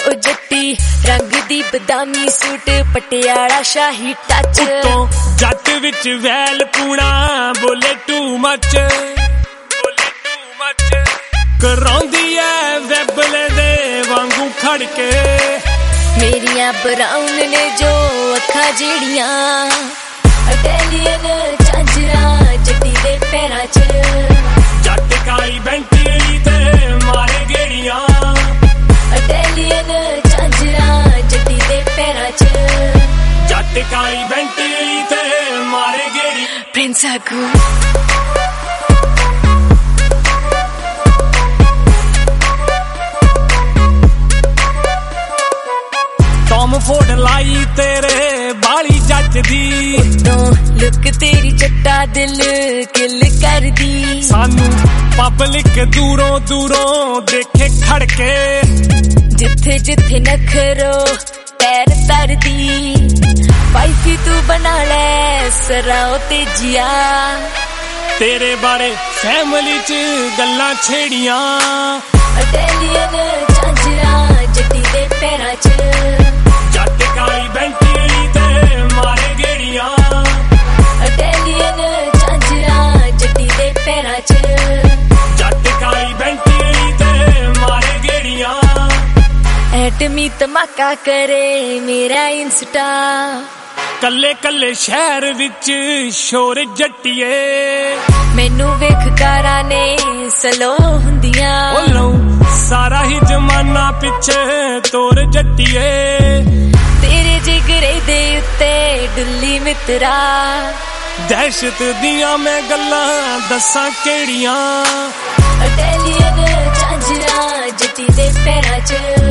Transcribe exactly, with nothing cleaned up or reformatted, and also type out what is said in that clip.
ओ जट्टी रंग दी बदामी सूट पटियाला शाही टच जट विच वैल पूना बोले टू मच बोले टू मच करांदी है वैबले दे वांगू खड़के मेरिया ब्राउन ने जो अखा जेड़ियां इटालियन झांजरा जट्टी दे पैरां च जट काई बेंटी ते मारे गेड़ियां इटालियन झांजरा जट्टी दे पैरां च जट काई बेंटी ते मारे गेड़ी प्रिंस आगू टॉम फोर्ड लाई तेरे बाली जट दी तो लुक तेरी जट्टा दिल किल कर दी सानू पब्लिक दूरों दूरों देखे खड़के जिथे जिथे नखरो पैर तर दी वाइफी तू बना ले सराओ तेजिया तेरे बारे फैमिली च गल्लां छेड़ियां इटालियन झांजरा जट्टी दे पैरां च जट काई बेंटी ते मारे गेड़ियां इटालियन झांजरा जट्टी दे पैरां च जट काई बेंटी ते मारे गेड़ियां एटमी धमाका करे मेरा इंस्टा कल्ले कल्ले शहर विच शोर जट्टिए मैनू वेख कारा ने सलो हुंदियां ओलो सारा ही जमाना पिछे तोर जट्टिए तेरे जिगरे दे उत्ते डुल्ली मित्रा दहशत दियां मैं गल्लां दसां केड़ियां इटालियन झांजरा जट्टी दे पैरां च